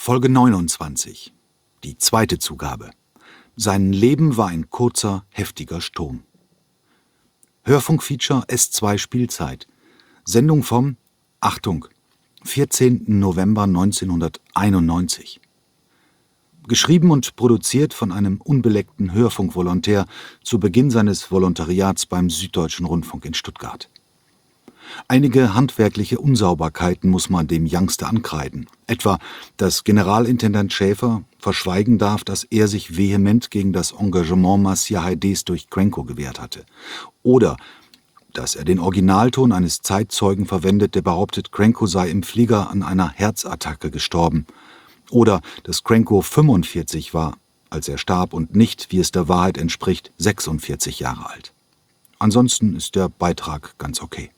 Folge 29. Die zweite Zugabe. Sein Leben war ein kurzer, heftiger Sturm. Hörfunkfeature S2 Spielzeit. Sendung vom, Achtung, 14. November 1991. Geschrieben und produziert von einem unbeleckten Hörfunkvolontär zu Beginn seines Volontariats beim Süddeutschen Rundfunk in Stuttgart. Einige handwerkliche Unsauberkeiten muss man dem Youngster ankreiden. Etwa, dass Generalintendant Schäfer verschweigen darf, dass er sich vehement gegen das Engagement Marcia Haydés durch Cranko gewehrt hatte. Oder, dass er den Originalton eines Zeitzeugen verwendet, der behauptet, Cranko sei im Flieger an einer Herzattacke gestorben. Oder, dass Cranko 45 war, als er starb und nicht, wie es der Wahrheit entspricht, 46 Jahre alt. Ansonsten ist der Beitrag ganz okay.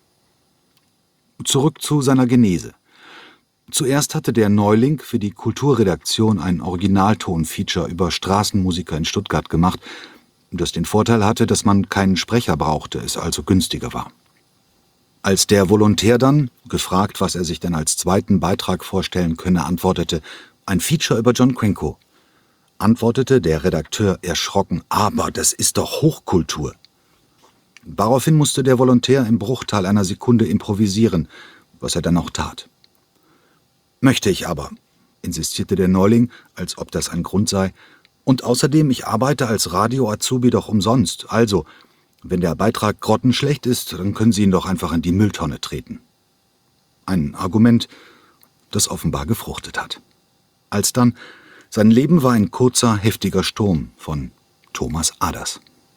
Zurück zu seiner Genese. Zuerst hatte der Neuling für die Kulturredaktion ein Originalton-Feature über Straßenmusiker in Stuttgart gemacht, das den Vorteil hatte, dass man keinen Sprecher brauchte, es also günstiger war. Als der Volontär dann, gefragt, was er sich denn als zweiten Beitrag vorstellen könne, antwortete, ein Feature über John Cranko, antwortete der Redakteur erschrocken, aber das ist doch Hochkultur. Daraufhin musste der Volontär im Bruchteil einer Sekunde improvisieren, was er dann auch tat. »Möchte ich aber«, insistierte der Neuling, als ob das ein Grund sei, »und außerdem, ich arbeite als Radio-Azubi doch umsonst, also, wenn der Beitrag grottenschlecht ist, dann können Sie ihn doch einfach in die Mülltonne treten.« Ein Argument, das offenbar gefruchtet hat. Alsdann, sein Leben war ein kurzer, heftiger Sturm von Thomas Aders.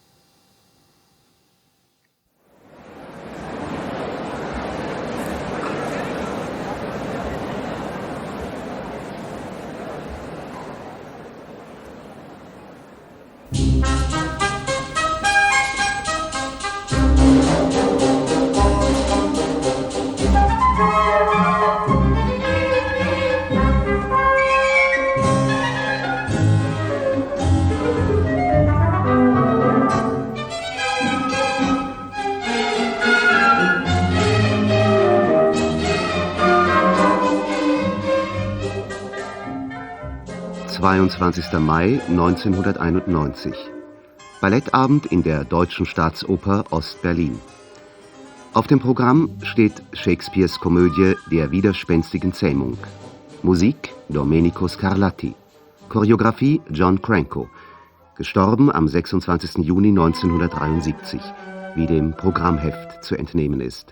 Mai 1991. Ballettabend in der Deutschen Staatsoper Ost-Berlin. Auf dem Programm steht Shakespeares Komödie Der widerspenstigen Zähmung. Musik Domenico Scarlatti. Choreografie John Cranko. Gestorben am 26. Juni 1973, wie dem Programmheft zu entnehmen ist.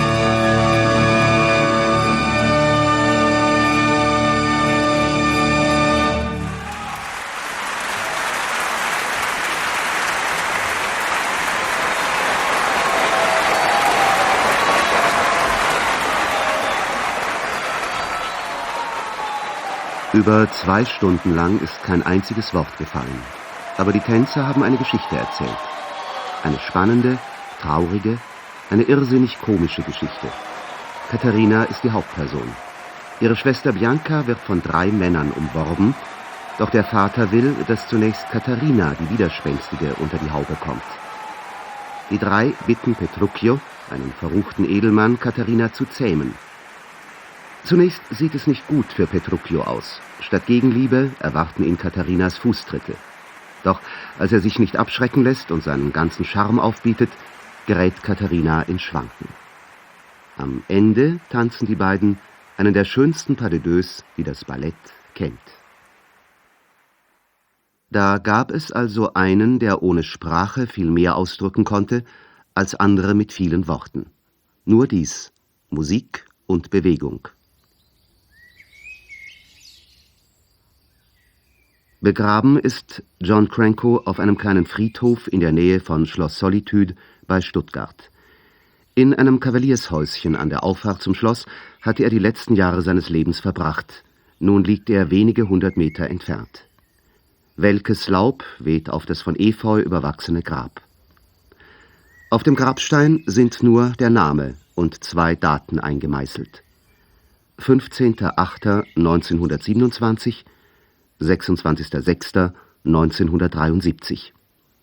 Über 2 Stunden lang ist kein einziges Wort gefallen. Aber die Tänzer haben eine Geschichte erzählt. Eine spannende, traurige, eine irrsinnig komische Geschichte. Katharina ist die Hauptperson. Ihre Schwester Bianca wird von 3 Männern umworben, doch der Vater will, dass zunächst Katharina, die Widerspenstige, unter die Haube kommt. Die 3 bitten Petruchio, einen verruchten Edelmann, Katharina zu zähmen. Zunächst sieht es nicht gut für Petruchio aus. Statt Gegenliebe erwarten ihn Katharinas Fußtritte. Doch als er sich nicht abschrecken lässt und seinen ganzen Charme aufbietet, gerät Katharina in Schwanken. Am Ende tanzen die beiden einen der schönsten pas de deux, die das Ballett kennt. Da gab es also einen, der ohne Sprache viel mehr ausdrücken konnte, als andere mit vielen Worten. Nur dies, Musik und Bewegung. Begraben ist John Cranko auf einem kleinen Friedhof in der Nähe von Schloss Solitude bei Stuttgart. In einem Kavaliershäuschen an der Auffahrt zum Schloss hatte er die letzten Jahre seines Lebens verbracht. Nun liegt er wenige 100 Meter entfernt. Welkes Laub weht auf das von Efeu überwachsene Grab. Auf dem Grabstein sind nur der Name und 2 Daten eingemeißelt. 15.08.1927, 26.06.1973.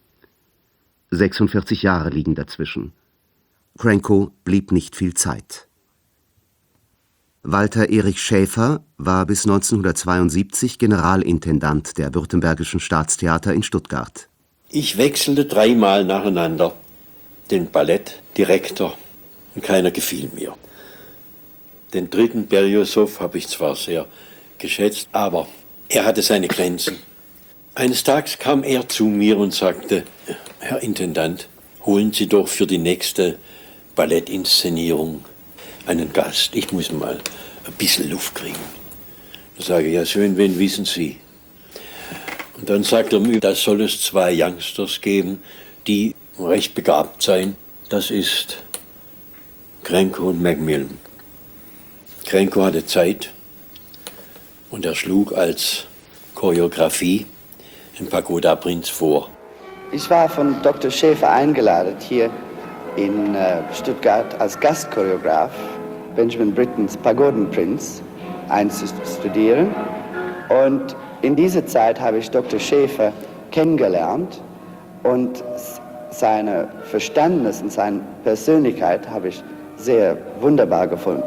46 Jahre liegen dazwischen. Cranko blieb nicht viel Zeit. Walter Erich Schäfer war bis 1972 Generalintendant der Württembergischen Staatstheater in Stuttgart. Ich wechselte 3-mal nacheinander den Ballettdirektor und keiner gefiel mir. Den 3. Beriosow habe ich zwar sehr geschätzt, aber er hatte seine Grenzen. Eines Tages kam er zu mir und sagte: Herr Intendant, holen Sie doch für die nächste Ballettinszenierung einen Gast. Ich muss mal ein bisschen Luft kriegen. Da sage ich: Ja schön, wen wissen Sie? Und dann sagt er mir, da soll es 2 Youngsters geben, die recht begabt seien. Das ist Crenco und Macmillan. Crenco hatte Zeit und er schlug als Choreografie den Pagoda-Prinz vor. Ich war von Dr. Schäfer eingeladen, hier in Stuttgart als Gastchoreograf Benjamin Brittens Pagodenprinz einzustudieren. Und in dieser Zeit habe ich Dr. Schäfer kennengelernt und seine Verständnis und seine Persönlichkeit habe ich sehr wunderbar gefunden.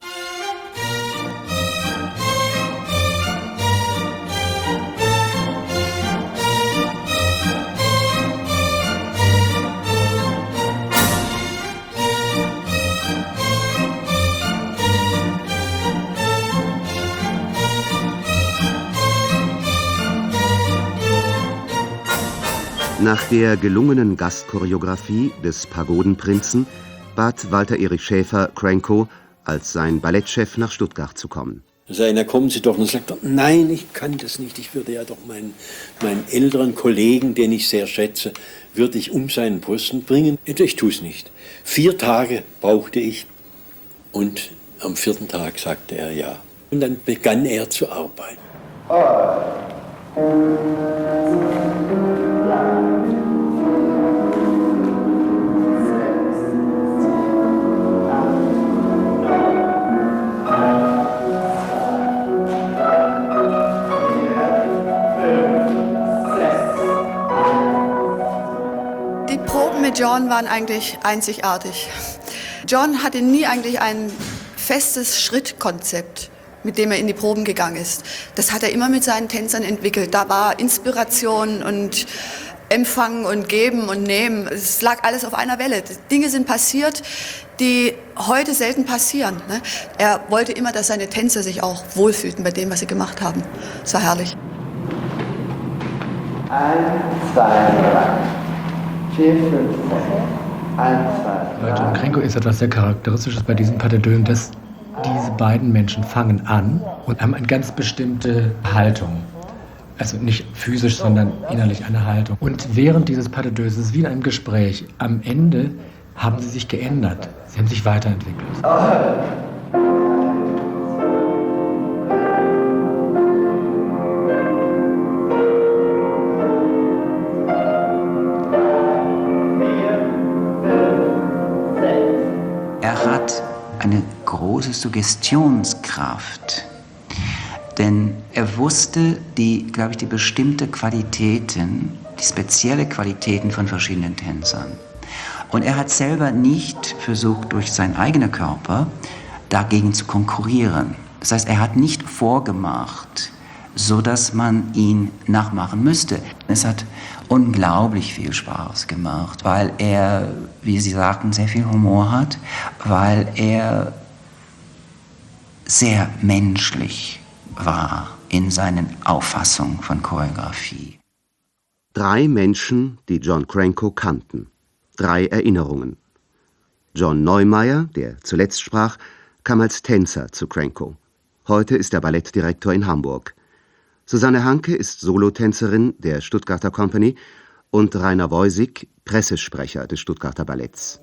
Nach der gelungenen Gastchoreografie des Pagodenprinzen bat Walter Erich Schäfer Crenco, als sein Ballettchef nach Stuttgart zu kommen. Na, kommen Sie doch. Und dann sagt er: Nein, ich kann das nicht. Ich würde ja doch meinen älteren Kollegen, den ich sehr schätze, würde ich um seinen Posten bringen. Ich tue es nicht. 4 Tage brauchte ich und am 4. Tag sagte er ja. Und dann begann er zu arbeiten. John waren eigentlich einzigartig. John hatte nie eigentlich ein festes Schrittkonzept, mit dem er in die Proben gegangen ist. Das hat er immer mit seinen Tänzern entwickelt. Da war Inspiration und Empfangen und Geben und Nehmen. Es lag alles auf einer Welle. Dinge sind passiert, die heute selten passieren. Er wollte immer, dass seine Tänzer sich auch wohlfühlten bei dem, was sie gemacht haben. Das war herrlich. 1, 2, 3. 4, 5, 6. 1, 2, 3. Bei John Crenco ist etwas sehr Charakteristisches bei diesem Pas de Deux, dass diese beiden Menschen fangen an und haben eine ganz bestimmte Haltung. Also nicht physisch, sondern innerlich eine Haltung. Und während dieses Pas de Deux, es ist wie in einem Gespräch, am Ende haben sie sich geändert. Sie haben sich weiterentwickelt. Er hat eine große Suggestionskraft, denn er wusste die bestimmte Qualitäten, die spezielle Qualitäten von verschiedenen Tänzern. Und er hat selber nicht versucht, durch seinen eigenen Körper dagegen zu konkurrieren. Das heißt, er hat nicht vorgemacht, so dass man ihn nachmachen müsste. Es hat unglaublich viel Spaß gemacht, weil er, wie Sie sagten, sehr viel Humor hat, weil er sehr menschlich war in seinen Auffassungen von Choreografie. 3 Menschen, die John Crenco kannten. 3 Erinnerungen. John Neumeier, der zuletzt sprach, kam als Tänzer zu Crenco. Heute ist er Ballettdirektor in Hamburg. Susanne Hanke ist Solotänzerin der Stuttgarter Company und Rainer Woisig, Pressesprecher des Stuttgarter Balletts.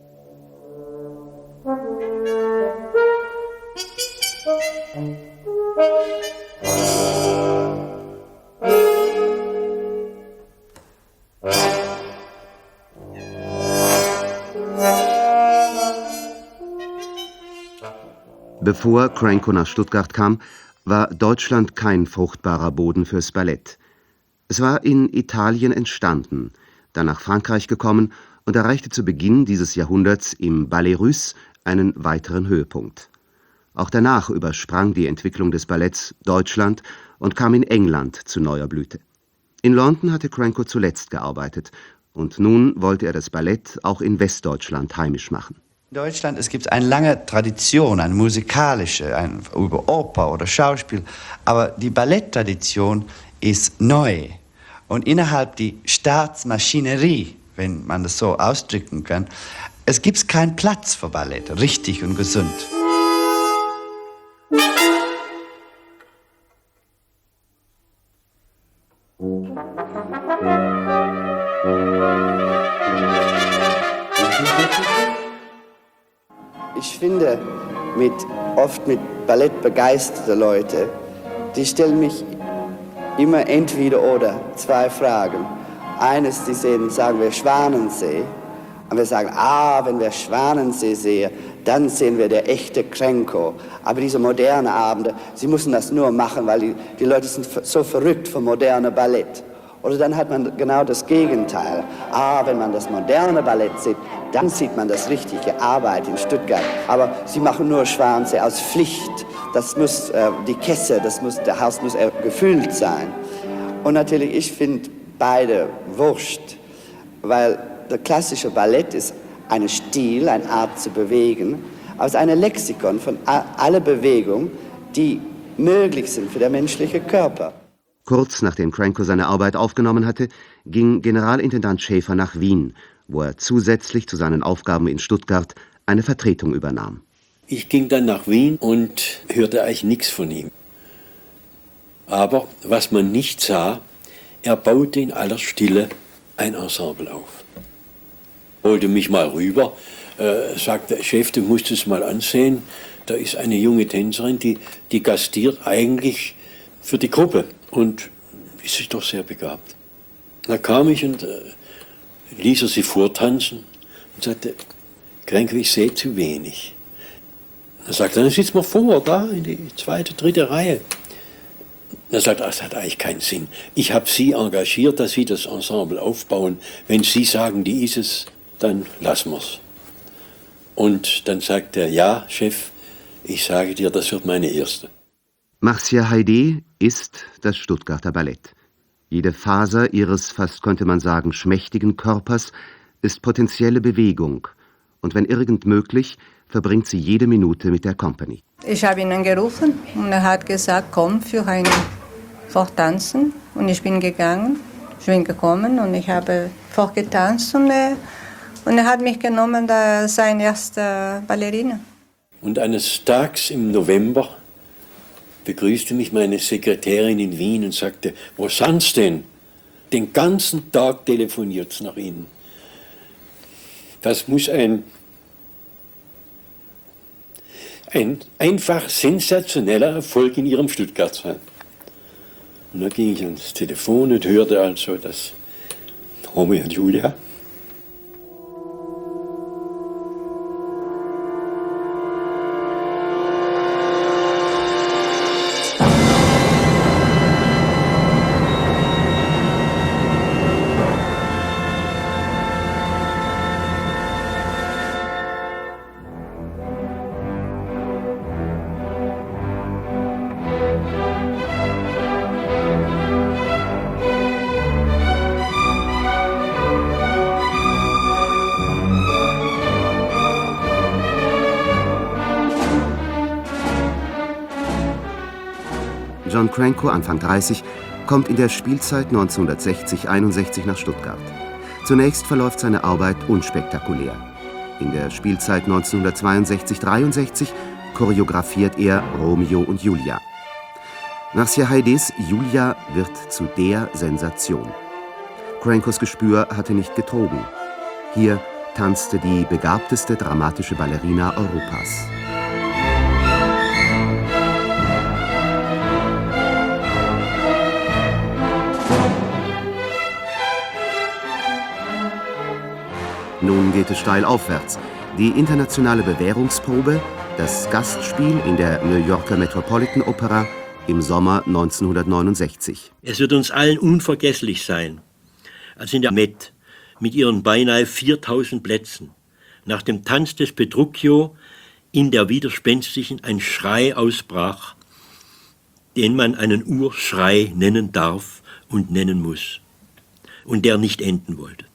Bevor Crenco nach Stuttgart kam, war Deutschland kein fruchtbarer Boden fürs Ballett. Es war in Italien entstanden, dann nach Frankreich gekommen und erreichte zu Beginn dieses Jahrhunderts im Ballet Russe einen weiteren Höhepunkt. Auch danach übersprang die Entwicklung des Balletts Deutschland und kam in England zu neuer Blüte. In London hatte Cranko zuletzt gearbeitet und nun wollte er das Ballett auch in Westdeutschland heimisch machen. In Deutschland es gibt eine lange Tradition, eine musikalische, über Oper oder Schauspiel, aber die Balletttradition ist neu. Und innerhalb der Staatsmaschinerie, wenn man das so ausdrücken kann, es gibt keinen Platz für Ballett, richtig und gesund. Ich finde, oft mit Ballett begeisterte Leute, die stellen mich immer entweder oder zwei Fragen. Eines, die sagen wir Schwanensee. Und wir sagen, wenn wir Schwanensee sehen, dann sehen wir der echte Cranko. Aber diese modernen Abende, sie müssen das nur machen, weil die Leute sind so verrückt vom modernen Ballett. Oder dann hat man genau das Gegenteil. Wenn man das moderne Ballett sieht, dann sieht man das richtige Arbeit in Stuttgart. Aber sie machen nur Schwanensee aus Pflicht. Das muss die Kesse, der Haus muss gefüllt sein. Und natürlich, ich finde beide wurscht, weil der klassische Ballett ist ein Stil, eine Art zu bewegen, aber es ist ein Lexikon von aller Bewegungen, die möglich sind für den menschlichen Körper. Kurz nachdem Cranko seine Arbeit aufgenommen hatte, ging Generalintendant Schäfer nach Wien, wo er zusätzlich zu seinen Aufgaben in Stuttgart eine Vertretung übernahm. Ich ging dann nach Wien und hörte eigentlich nichts von ihm. Aber was man nicht sah, er baute in aller Stille ein Ensemble auf. Holte mich mal rüber, sagte, Chef, du musst es mal ansehen, da ist eine junge Tänzerin, die gastiert eigentlich für die Gruppe und ist doch sehr begabt. Da kam ich und ließ er sie vortanzen und sagte, Cranko, ich sehe zu wenig. Er sagte, dann sitzt mal vor, da in die zweite, dritte Reihe. Er sagt, das hat eigentlich keinen Sinn. Ich habe Sie engagiert, dass Sie das Ensemble aufbauen. Wenn Sie sagen, die ist es, dann lassen wir's. Und dann sagt er, ja, Chef, ich sage dir, das wird meine erste. Marcia Haydée ist das Stuttgarter Ballett. Jede Faser ihres, fast könnte man sagen, schmächtigen Körpers ist potenzielle Bewegung. Und wenn irgend möglich, verbringt sie jede Minute mit der Company. Ich habe ihn angerufen und er hat gesagt, komm für ein Vortanzen. Und ich bin gegangen, ich bin gekommen und ich habe vorgetanzt und er hat mich genommen, da seine erste Ballerina. Und eines Tages im November begrüßte mich meine Sekretärin in Wien und sagte, wo sind's denn? Den ganzen Tag telefoniert's nach Ihnen. Das muss ein einfach sensationeller Erfolg in Ihrem Stuttgart sein. Und dann ging ich ans Telefon und hörte also, dass Romeo und Julia John Cranko, Anfang 30, kommt in der Spielzeit 1960-61 nach Stuttgart. Zunächst verläuft seine Arbeit unspektakulär. In der Spielzeit 1962-63 choreografiert er Romeo und Julia. Marcia Haydés Julia wird zu der Sensation. Crankos Gespür hatte nicht getrogen. Hier tanzte die begabteste dramatische Ballerina Europas. Nun geht es steil aufwärts. Die internationale Bewährungsprobe, das Gastspiel in der New Yorker Metropolitan Opera im Sommer 1969. Es wird uns allen unvergesslich sein, als in der Met mit ihren beinahe 4000 Plätzen nach dem Tanz des Petruchio in der Widerspenstigen ein Schrei ausbrach, den man einen Urschrei nennen darf und nennen muss und der nicht enden wollte.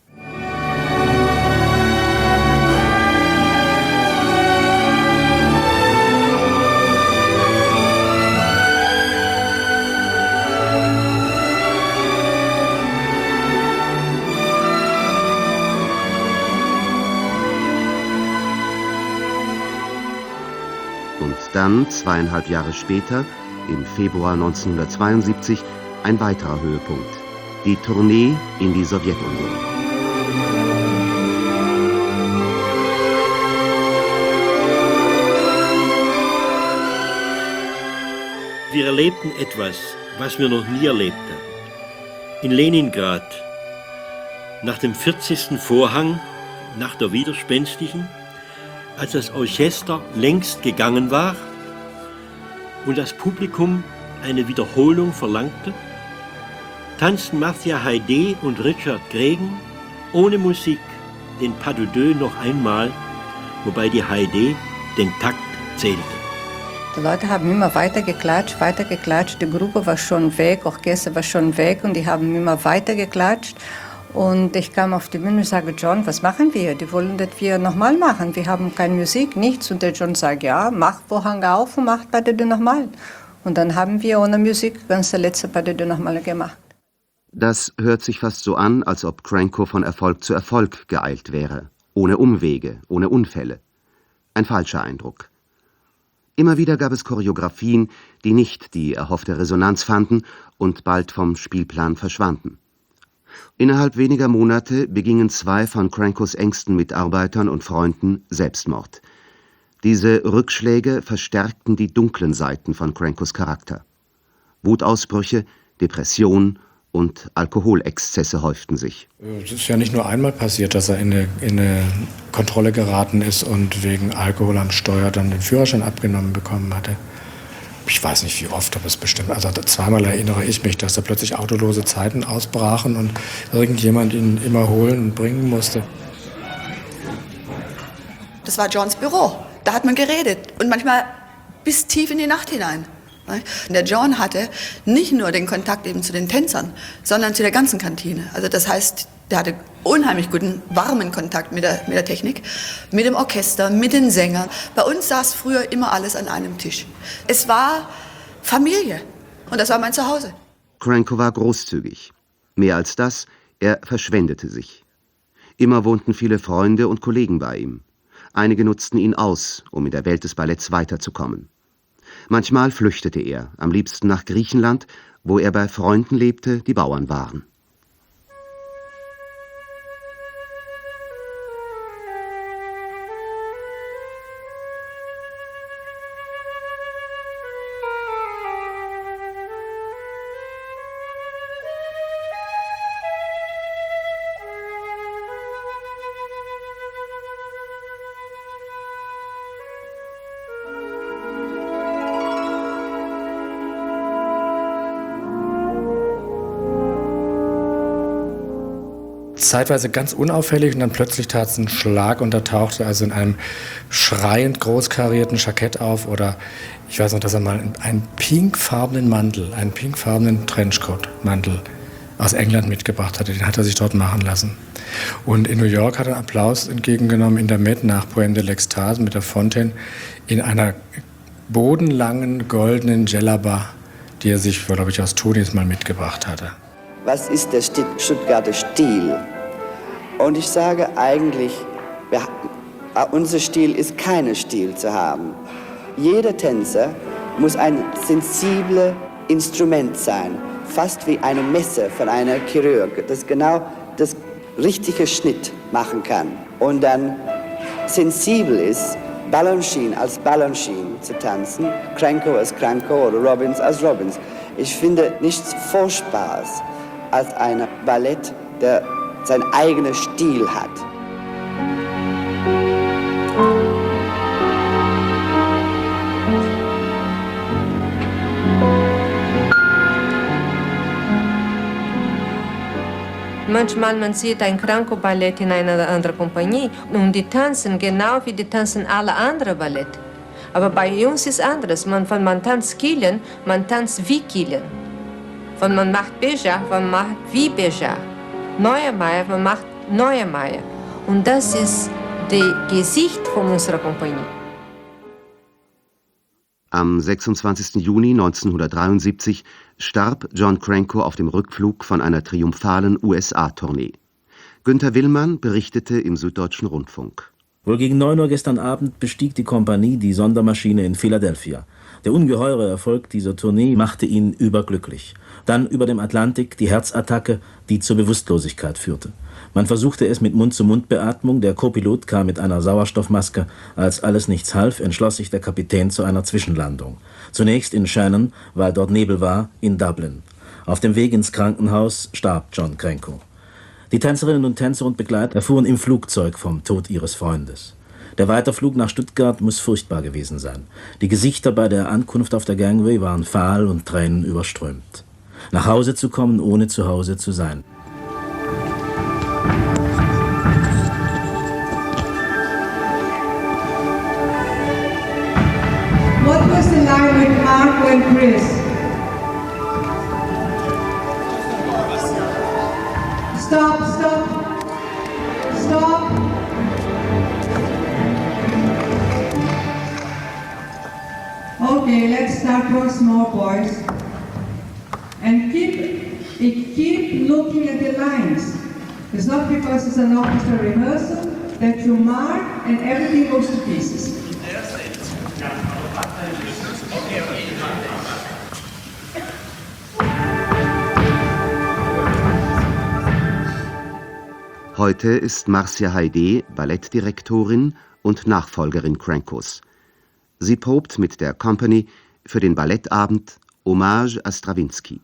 Und dann, 2,5 Jahre später, im Februar 1972, ein weiterer Höhepunkt. Die Tournee in die Sowjetunion. Wir erlebten etwas, was wir noch nie erlebten. In Leningrad, nach dem 40. Vorhang, nach der Widerspenstigen, als das Orchester längst gegangen war und das Publikum eine Wiederholung verlangte, tanzten Marcia Haydé und Richard Gregen ohne Musik den Pas de Deux noch einmal, wobei die Haydé den Takt zählte. Die Leute haben immer weiter geklatscht, die Gruppe war schon weg, Orchester war schon weg und die haben immer weiter geklatscht. Und ich kam auf die Bühne und sage, John, was machen wir? Die wollen, dass wir nochmal machen. Wir haben keine Musik, nichts. Und der John sagt, ja, mach Vorhang auf und mach Pas de Deux nochmal. Und dann haben wir ohne Musik ganz der letzte Pas de Deux nochmal gemacht. Das hört sich fast so an, als ob Cranko von Erfolg zu Erfolg geeilt wäre. Ohne Umwege, ohne Unfälle. Ein falscher Eindruck. Immer wieder gab es Choreografien, die nicht die erhoffte Resonanz fanden und bald vom Spielplan verschwanden. Innerhalb weniger Monate begingen 2 von Crankos engsten Mitarbeitern und Freunden Selbstmord. Diese Rückschläge verstärkten die dunklen Seiten von Crankos Charakter. Wutausbrüche, Depression und Alkoholexzesse häuften sich. Es ist ja nicht nur einmal passiert, dass er in eine Kontrolle geraten ist und wegen Alkohol am Steuer dann den Führerschein abgenommen bekommen hatte. Ich weiß nicht, wie oft, aber es bestimmt. Also zweimal erinnere ich mich, dass da plötzlich autolose Zeiten ausbrachen und irgendjemand ihn immer holen und bringen musste. Das war Johns Büro. Da hat man geredet und manchmal bis tief in die Nacht hinein. Und der John hatte nicht nur den Kontakt eben zu den Tänzern, sondern zu der ganzen Kantine. Also das heißt, der hatte unheimlich guten, warmen Kontakt mit der Technik, mit dem Orchester, mit den Sängern. Bei uns saß früher immer alles an einem Tisch. Es war Familie und das war mein Zuhause. Cranko war großzügig. Mehr als das, er verschwendete sich. Immer wohnten viele Freunde und Kollegen bei ihm. Einige nutzten ihn aus, um in der Welt des Balletts weiterzukommen. Manchmal flüchtete er, am liebsten nach Griechenland, wo er bei Freunden lebte, die Bauern waren. Zeitweise ganz unauffällig und dann plötzlich tat es einen Schlag und er tauchte also in einem schreiend großkarierten Jackett auf oder ich weiß noch, dass er mal einen pinkfarbenen Mantel, einen pinkfarbenen Trenchcoat-Mantel aus England mitgebracht hatte. Den hat er sich dort machen lassen. Und in New York hat er einen Applaus entgegengenommen in der Met nach Poème de l'Extase mit der Fontaine in einer bodenlangen goldenen Djellaba, die er sich, glaube ich, aus Tunis mal mitgebracht hatte. Was ist der Stuttgarter Stil? Und ich sage eigentlich, unser Stil ist kein Stil zu haben. Jeder Tänzer muss ein sensibles Instrument sein, fast wie eine Messe von einer Chirurg, das genau das richtige Schnitt machen kann und dann sensibel ist, Balanchine als Balanchine zu tanzen, Cranko als Cranko oder Robbins als Robbins. Ich finde nichts Furchtbares als ein Ballett, der seinen eigenen Stil hat. Manchmal man sieht ein Cranko-Ballett in einer anderen Kompanie und die tanzen genau wie die tanzen alle anderen Ballett. Aber bei uns ist anderes. Man tanzt killen, man tanzt wie killen. Man macht Beja, man macht wie Beja. Neue Meier, man macht neue Meier. Und das ist das Gesicht von unserer Kompanie. Am 26. Juni 1973 starb John Cranko auf dem Rückflug von einer triumphalen USA-Tournee. Günter Willmann berichtete im Süddeutschen Rundfunk. Wohl gegen 9 Uhr gestern Abend bestieg die Kompanie die Sondermaschine in Philadelphia. Der ungeheure Erfolg dieser Tournee machte ihn überglücklich. Dann über dem Atlantik die Herzattacke, die zur Bewusstlosigkeit führte. Man versuchte es mit Mund-zu-Mund-Beatmung, der Co-Pilot kam mit einer Sauerstoffmaske. Als alles nichts half, entschloss sich der Kapitän zu einer Zwischenlandung. Zunächst in Shannon, weil dort Nebel war, in Dublin. Auf dem Weg ins Krankenhaus starb John Cranko. Die Tänzerinnen und Tänzer und Begleiter erfuhren im Flugzeug vom Tod ihres Freundes. Der Weiterflug nach Stuttgart muss furchtbar gewesen sein. Die Gesichter bei der Ankunft auf der Gangway waren fahl und Tränen überströmt. Nach Hause zu kommen, ohne zu Hause zu sein. What was the line with Marco and Chris? Stop, stop, stop. Okay, let's start once more, boys. And keep looking at the lines. It's not because it's an orchestra rehearsal that you mark and everything goes to pieces. Heute ist Marcia Haydé Ballettdirektorin und Nachfolgerin Crankos. Sie probt mit der Company für den Ballettabend Hommage à Stravinsky.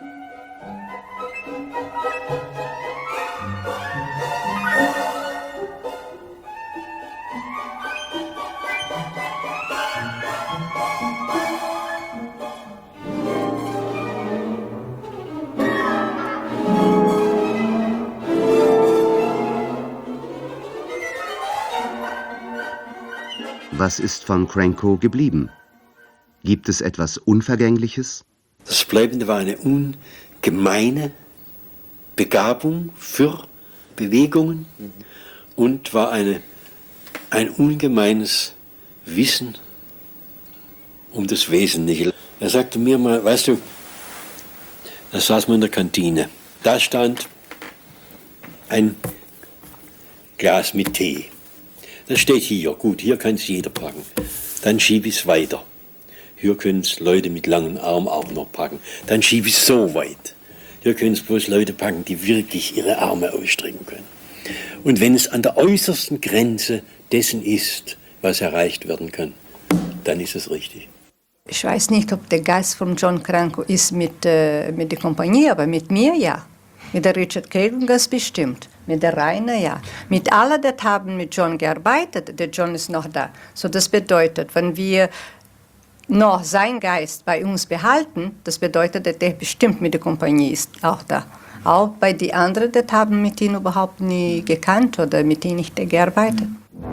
Was ist von Cranko geblieben? Gibt es etwas Unvergängliches? Das Bleibende war eine ungemeine Begabung für Bewegungen und war ein ungemeines Wissen um das Wesentliche. Er sagte mir mal, weißt du, da saß man in der Kantine, da stand ein Glas mit Tee. Das steht hier, gut, hier kann es jeder packen. Dann schiebe ich es weiter. Hier können es Leute mit langen Armen auch noch packen. Dann schiebe ich es so weit. Hier können es bloß Leute packen, die wirklich ihre Arme ausstrecken können. Und wenn es an der äußersten Grenze dessen ist, was erreicht werden kann, dann ist es richtig. Ich weiß nicht, ob der Geist von John Cranko ist mit der Kompanie, aber mit mir ja. Mit der Richard Cagle ganz bestimmt. Mit der Rainer ja. Mit allen, die haben mit John gearbeitet, der John ist noch da. So das bedeutet, wenn wir noch seinen Geist bei uns behalten, das bedeutet, dass der bestimmt mit der Kompanie ist auch da. Auch bei den anderen, die haben mit ihm überhaupt nie gekannt oder mit ihm nicht gearbeitet.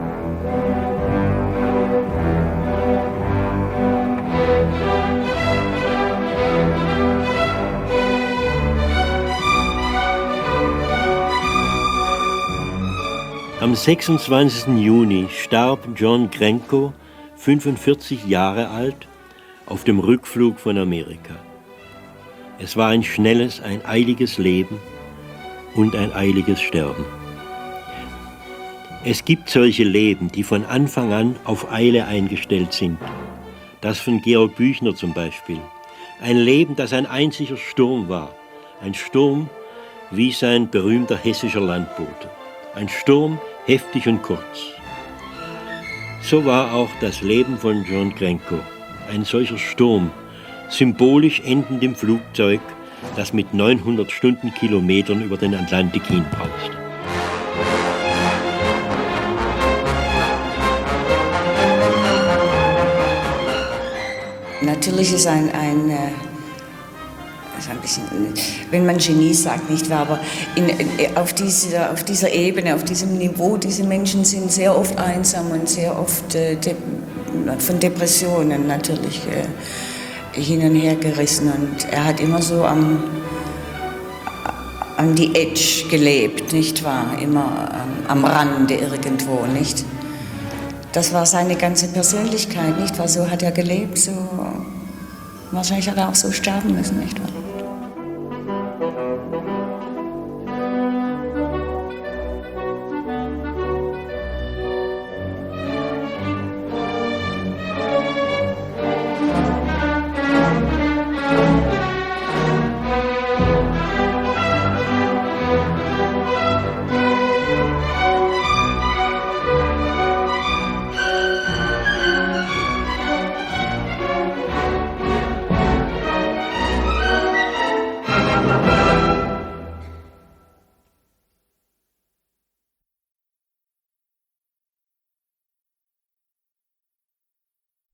Am 26. Juni starb John Cranko, 45 Jahre alt, auf dem Rückflug von Amerika. Es war ein schnelles, ein eiliges Leben und ein eiliges Sterben. Es gibt solche Leben, die von Anfang an auf Eile eingestellt sind. Das von Georg Büchner zum Beispiel. Ein Leben, das ein einziger Sturm war. Ein Sturm wie sein berühmter hessischer Landbote. Ein Sturm, heftig und kurz. So war auch das Leben von John Cranko. Ein solcher Sturm, symbolisch endend im Flugzeug, das mit 900 Stundenkilometern über den Atlantik hinbraust. Natürlich ist ein bisschen, wenn man Genie sagt, nicht wahr, aber auf dieser Ebene, auf diesem Niveau, diese Menschen sind sehr oft einsam und sehr oft von Depressionen natürlich hin und her gerissen. Und er hat immer so an die Edge gelebt, nicht wahr? Immer am Rande irgendwo, nicht? Das war seine ganze Persönlichkeit, nicht wahr? So hat er gelebt, so wahrscheinlich hat er auch so sterben müssen, nicht wahr?